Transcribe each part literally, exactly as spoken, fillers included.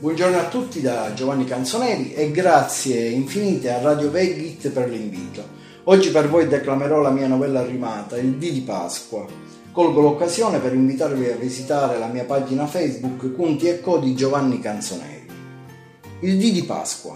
Buongiorno a tutti da Giovanni Canzoneri e grazie infinite a Radio Vegit per l'invito. Oggi per voi declamerò la mia novella rimata, Il dì di Pasqua. Colgo l'occasione per invitarvi a visitare la mia pagina Facebook Cunti e Co di Giovanni Canzoneri. Il dì di Pasqua.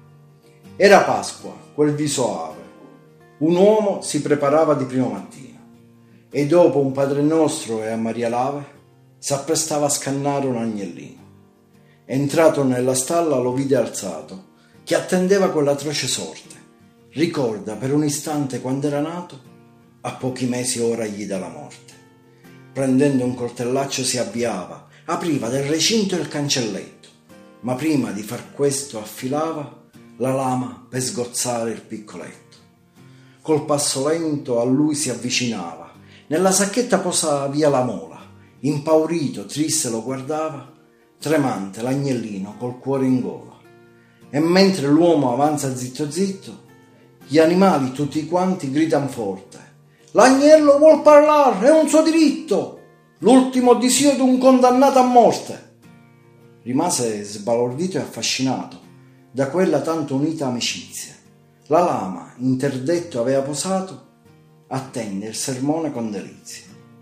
Era Pasqua, quel viso ave. Un uomo si preparava di primo mattino e dopo un Padre Nostro e a Maria l'Ave s'apprestava a scannare un agnellino. Entrato nella stalla lo vide alzato, che attendeva quell'atroce sorte. Ricorda per un istante quando era nato, a pochi mesi ora gli dà la morte. Prendendo un coltellaccio si avviava, apriva del recinto il cancelletto, ma prima di far questo affilava la lama per sgozzare il piccoletto. Col passo lento a lui si avvicinava, nella sacchetta posava via la mola, impaurito, triste lo guardava, tremante l'agnellino col cuore in gola. E mentre l'uomo avanza zitto zitto, gli animali tutti quanti gridan forte: l'agnello vuol parlare, è un suo diritto, l'ultimo disio di un condannato a morte. Rimase sbalordito e affascinato da quella tanto unita amicizia. La lama, interdetto aveva posato, attende il sermone con delizia.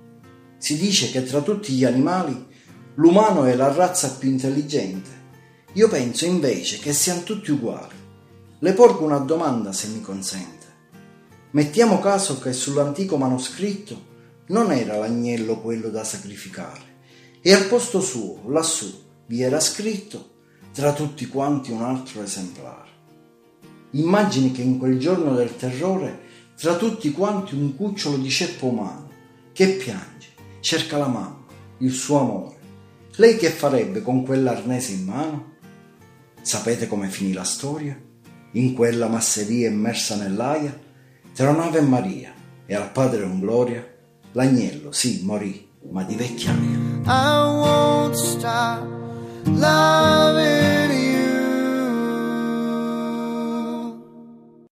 Si dice che tra tutti gli animali l'umano è la razza più intelligente. Io penso invece che siano tutti uguali. Le porgo una domanda, se mi consente. Mettiamo caso che sull'antico manoscritto non era l'agnello quello da sacrificare e al posto suo, lassù, vi era scritto tra tutti quanti un altro esemplare. Immagini che in quel giorno del terrore tra tutti quanti un cucciolo di ceppo umano che piange, cerca la mamma, il suo amore. Lei che farebbe con quell'arnese in mano? Sapete come finì la storia? In quella masseria immersa nell'aia, tra un'Ave Maria e al Padre un gloria, l'agnello sì morì, ma di vecchiaia. I won't stop.